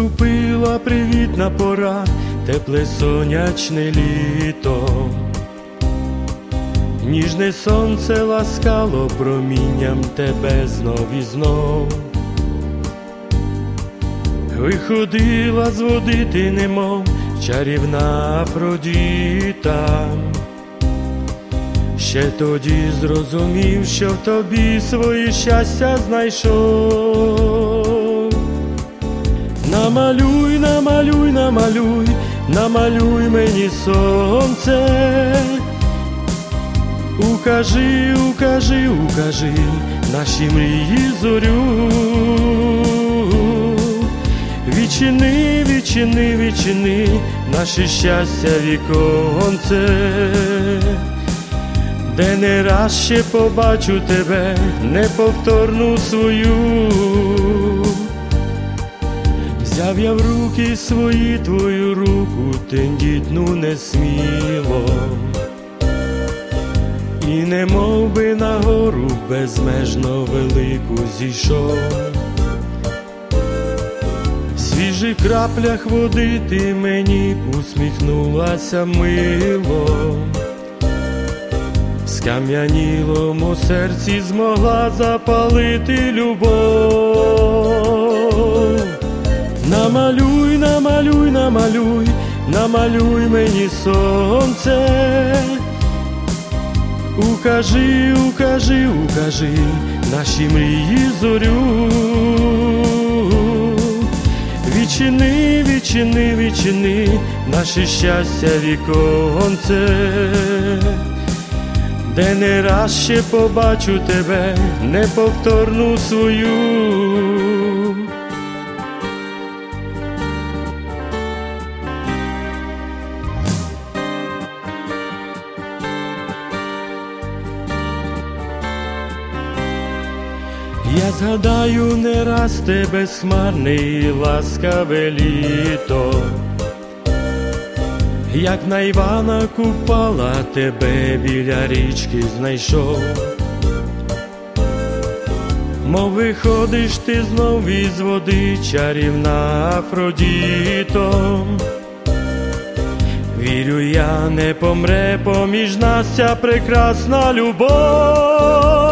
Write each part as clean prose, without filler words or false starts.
Наступила привітна пора, тепле сонячне літо. Ніжне сонце ласкало промінням тебе знов і знов. Виходила з води ти, немов чарівна Афродіта. Ще тоді зрозумів, що в тобі своє щастя знайшов. Намалюй, намалюй, намалюй, намалюй мені сонце. Укажи, укажи, укажи наші мрії зорю. Відчини, відчини, відчини наше щастя віконце, де не раз ще побачу тебе, неповторну свою. Взяв я в руки свої твою руку, тендітну несміло, і немов би на гору безмежно велику зійшов. В свіжих краплях води ти мені усміхнулася мило. В скам'янілому серці змогла запалити любов. Намалюй, намалюй, намалюй, намалюй мені сонце. Укажи, укажи, укажи наші мрії зорю. Відчини, відчини, відчини наше щастя віконце, де не раз ще побачу тебе, неповторну свою. Я згадаю не раз те безхмарне і ласкаве літо, як на Івана Купала тебе біля річки знайшов. Мов виходиш ти знов із води, чарівна Афродіто. Вірю я, не помре поміж нас ця прекрасна любов.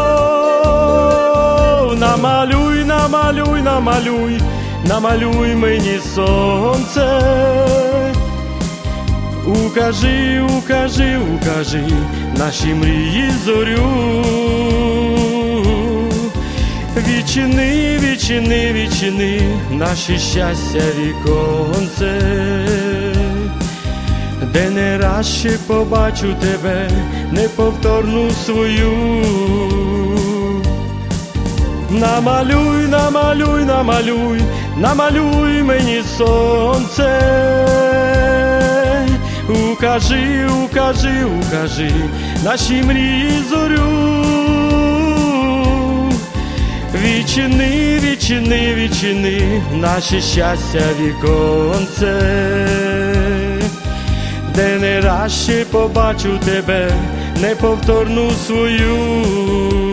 Намалюй, намалюй, намалюй, намалюй мені сонце. Укажи, укажи, укажи наші мрії зорю. Відчини, відчини, відчини наше щастя віконце, де не раз ще побачу тебе, неповторну свою. Намалюй, намалюй, намалюй, намалюй мені сонце. Укажи, укажи, укажи наші мрії зорю. Відчини, відчини, відчини наше щастя віконце, де не раз ще побачу тебе, неповторну свою.